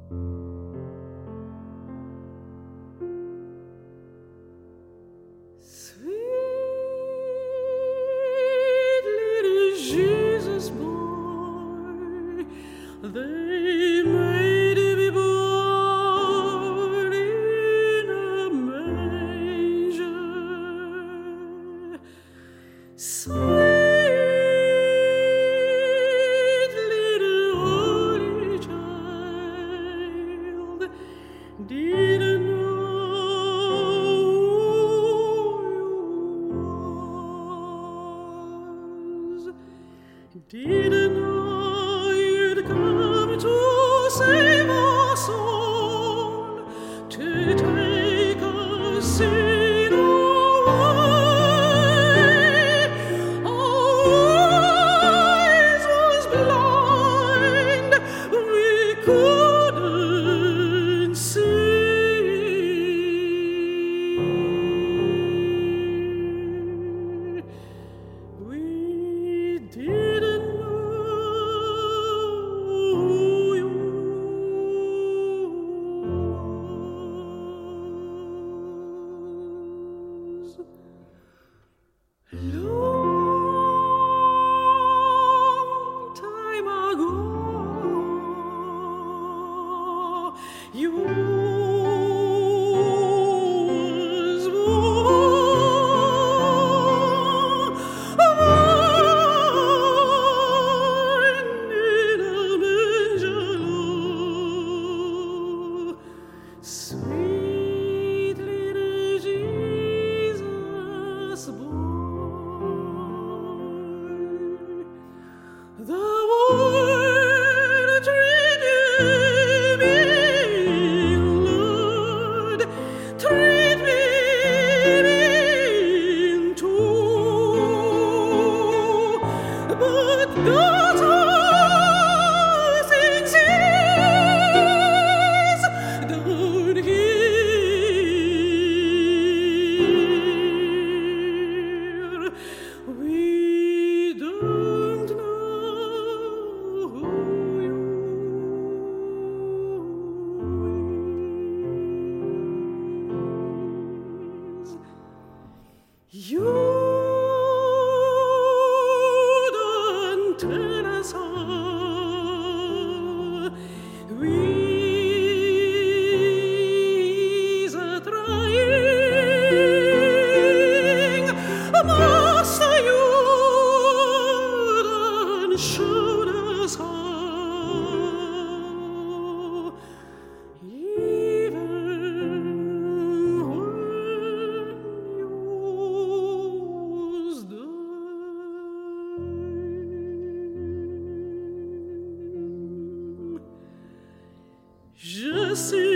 Sweet little Jesus boy, they made me born in a manger. Sweet little holy child, didn't know didn't know you'd come to save us all, to take us sin away. Our eyes was blind, we couldn't see. We didn't long time ago, you was born in a manger low. Sweet little Jesus boy, the world treated me, Lord, treat me too, but God's things is down here. We don't know who you don't tell us all. We's trying, Master, you done showed us how. Even when you was dying, je sais